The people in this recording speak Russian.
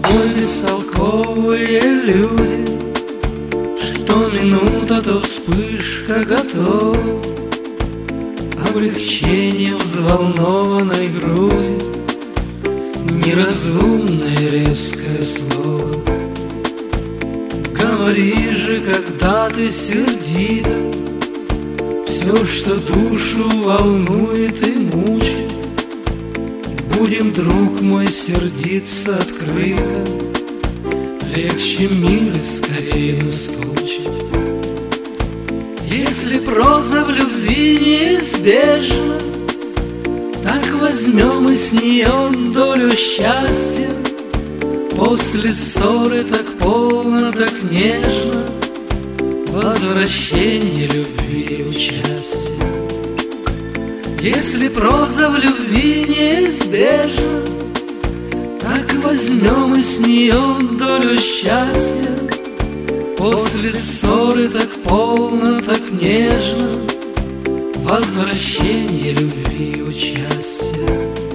Мы бестолковые люди, что минута, то вспышка готова, облегчение взволнованной груди, неразумное резкое слово. Говори же, когда ты сердита, все, что душу волнует и мучит. Будем, друг мой, сердиться открыто, легче мир и скорее наскучит. Если проза в любви неизбежна, так возьмем и с нее долю счастья. После ссоры так полно, так нежно возвращение любви и участия. Если проза в любви неизбежна, так возьмем и с нее долю счастья. После ссоры так полно, так нежно возвращение любви и участия.